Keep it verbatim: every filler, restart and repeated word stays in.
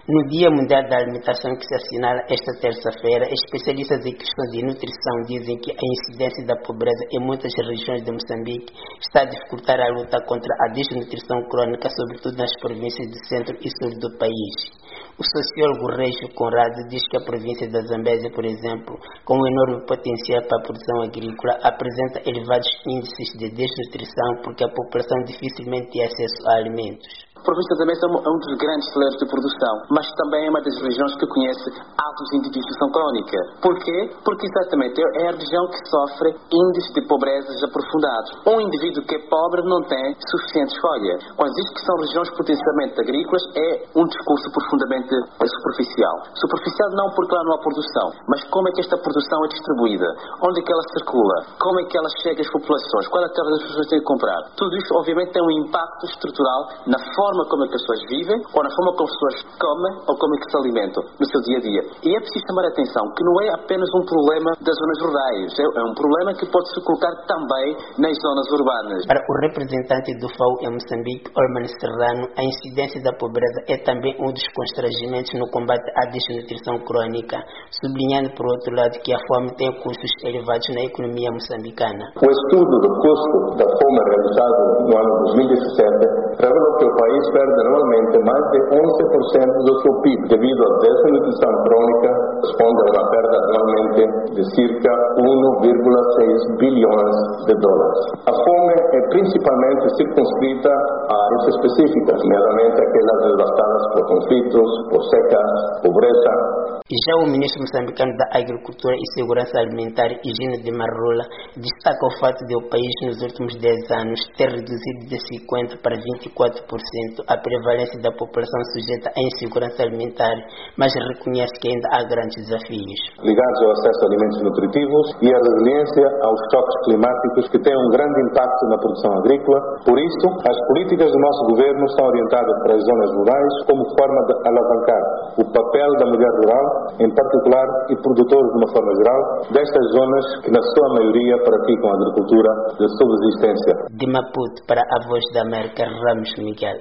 No Dia Mundial da Alimentação que se assinala esta terça-feira, especialistas em questões de nutrição dizem que a incidência da pobreza em muitas regiões de Moçambique está a dificultar a luta contra a desnutrição crônica, sobretudo nas províncias do centro e sul do país. O sociólogo Régio Conrado diz que a província da Zambésia, por exemplo, com um enorme potencial para a produção agrícola, apresenta elevados índices de desnutrição porque a população dificilmente tem acesso a alimentos. A província da Zambésia é um dos grandes celeiros de produção, mas também é uma das regiões que conhece altos índices de desnutrição crónica. Por quê? Porque exatamente é a região que sofre índices de pobreza aprofundados. Um indivíduo que é pobre não tem suficiente escolha. Quando diz que são regiões potencialmente agrícolas, é um discurso profundamente superficial. Superficial não porque lá não há produção, mas como é que esta produção é distribuída, onde é que ela circula, como é que ela chega às populações, qual é que as pessoas têm que comprar. Tudo isso obviamente tem um impacto estrutural na forma como é que as pessoas vivem, ou na forma como as pessoas comem, ou como é que se alimentam no seu dia a dia. E é preciso chamar a atenção que não é apenas um problema das zonas rurais, é um problema que pode se colocar também nas zonas urbanas. Para o representante do F A O em Moçambique, Orman Serrano, a incidência da pobreza é também um dos constrangimentos no combate à desnutrição crônica, sublinhando por outro lado que a fome tem custos elevados na economia moçambicana. O estudo do custo da fome realizado no ano dois mil e dezessete revelou que o país perde anualmente mais de onze por cento do seu P I B devido à desnutrição crônica, responde a uma perda anualmente de cerca um vírgula seis bilhões de dólares. A fome é principalmente circunscrita a áreas específicas, nomeadamente aquelas devastadas por conflitos, por secas, pobreza. Já o ministro moçambicano da Agricultura e Segurança Alimentar, Higino de Marrola, destaca o fato de o país nos últimos dez anos ter reduzido de cinquenta por cento para vinte e quatro por cento a prevalência da população sujeita à insegurança alimentar, mas reconhece que ainda há grandes desafios. Ligados ao acesso a alimentos nutritivos e à resiliência aos choques climáticos que têm um grande impacto na produção agrícola. Por isso, as políticas do nosso governo são orientadas para as zonas rurais como forma de alavancar o papel da mulher rural, em particular, e produtores de uma forma geral, destas zonas que na sua maioria praticam a agricultura de subsistência. De Maputo para a Voz da América, Ramos Miguel.